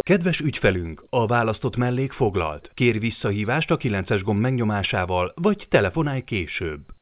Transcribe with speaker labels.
Speaker 1: Kedves ügyfelünk, a választott mellék foglalt. Kérj visszahívást a 9-es gomb megnyomásával, vagy telefonálj később.